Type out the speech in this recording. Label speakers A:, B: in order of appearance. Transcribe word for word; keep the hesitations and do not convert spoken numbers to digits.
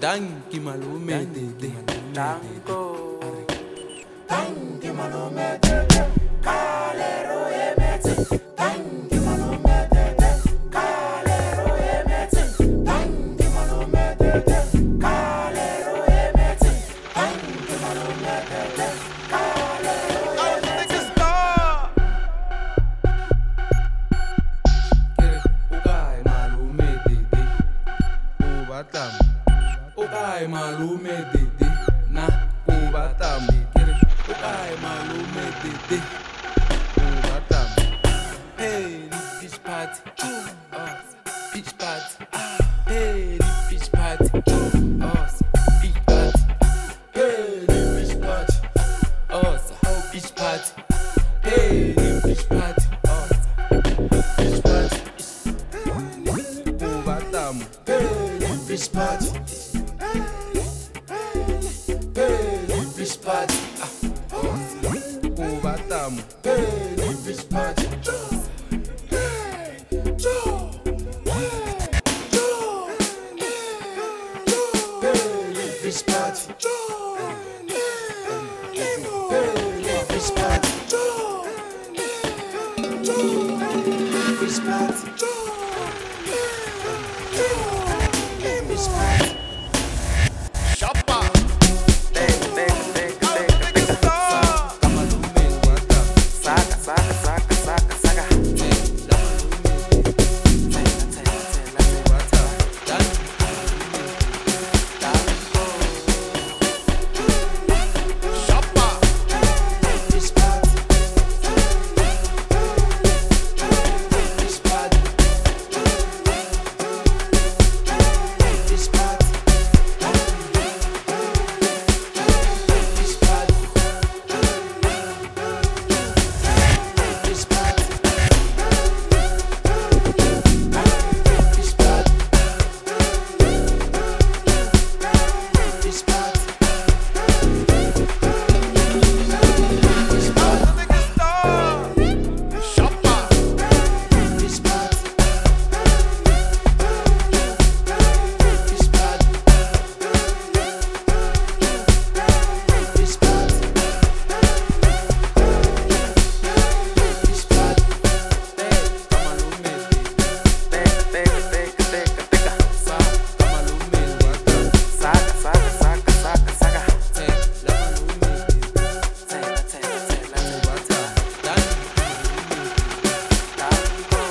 A: Danke malume dede.
B: Danko. Danke malume dede. Kalero emete. Danke malume dede. Kalero emete. Danke malume dede. Kalero emete. Danke malume dede. Kalero emete.
A: Ukai malume dede. Ubatam. Ukai malume dede. Na ubatam. Ukai malume dede. Ubatam. Hey, this beach party. Oh, beach party. Hey, this beach party. Oh, beach party. Hey, this beach party. Oh, beach party. Hey, this beach party. Oh, beach party. Ubatam.
B: Beach party. Beach party.
A: Ubatam.
B: Beach party. Beach party. Beach party. Beach party. Beach party.
C: Shoppa. Teka, teka, teka, teka, teka.
A: Malume ubatam.
C: Saca, saca, saca, saca, saca. Tela, tela, tela,
A: Ubatam.
C: Danko. Shoppa.
B: Beach party. Beach party. Beach party. Beach party. Beach party. Beach party. Beach party.
C: Shoppa.
B: Beach party. Beach party. Beach party. Beach party.
A: Malume
C: Teka, teka, teka, teka, teka.
A: malume ubatam.
C: Saca, saca, saca, saca, saca.
A: Tela malume
C: Tela, tela, tela, tela.
A: ubatam. Danke.
C: Danko.